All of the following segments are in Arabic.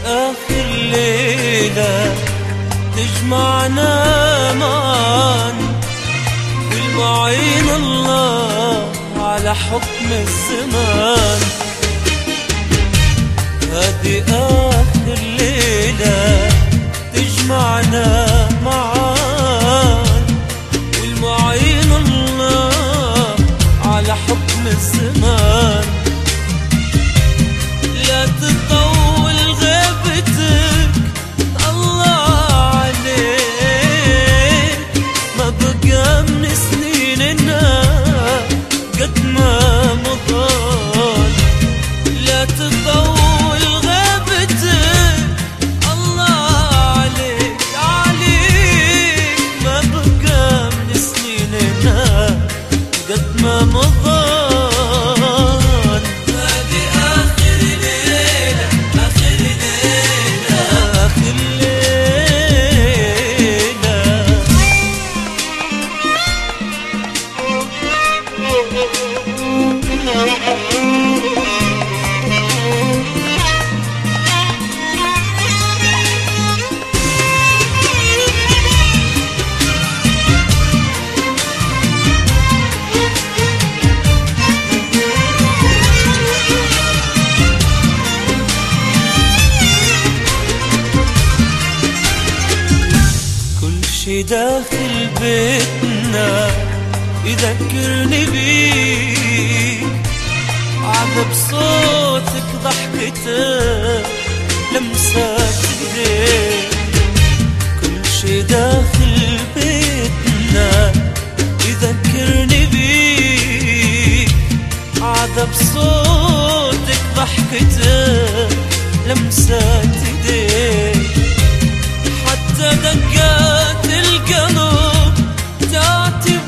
آخر ليلة تجمعنا معا، والمعين الله على حكم الزمان. هذه آخر ليلة تجمعنا معا، والمعين الله على حكم الزمان. لا تطول غيبتك الله عليك، ما بقى من سنيننا قد ما مضان. لا تطول غيبتك الله عليك عليك، ما بقى من سنيننا قد ما مضان. شي داخل بيتنا يذكرني بيك، عذب صوتك ضحكتك لمسات ايديك. كل شي داخل بيتنا يذكرني بيك، عذب صوتك ضحكتك لمسات ايديك. حتى دقات القلب تعتب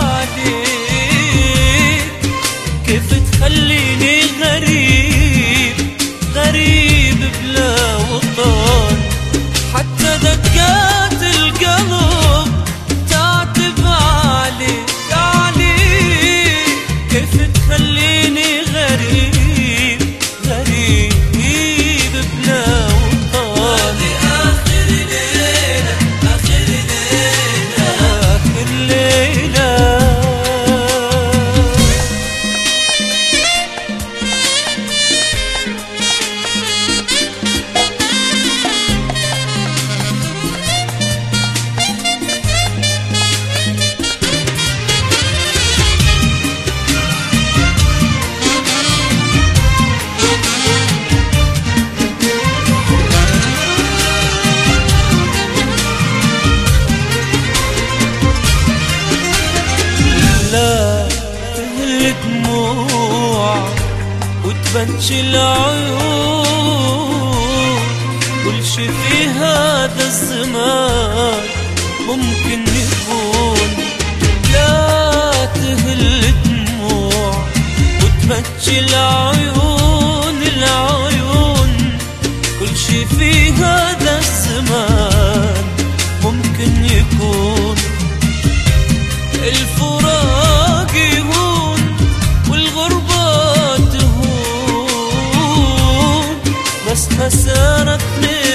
عليك، كيف تخليني غريب غريب بلا وطن. حتى دقات القلب تعتب عليك عليك، كيف تخليني غريب غريب بلا وطن. لا تهل دموع وتبكي العيون، كل شي في هذا الزمان ممكن يكون. لا تهل دموع وتبكي العيون العيون، كل شي في هذا الزمان ممكن يكون. الفراق يهون والغربة تهون، بس خسارة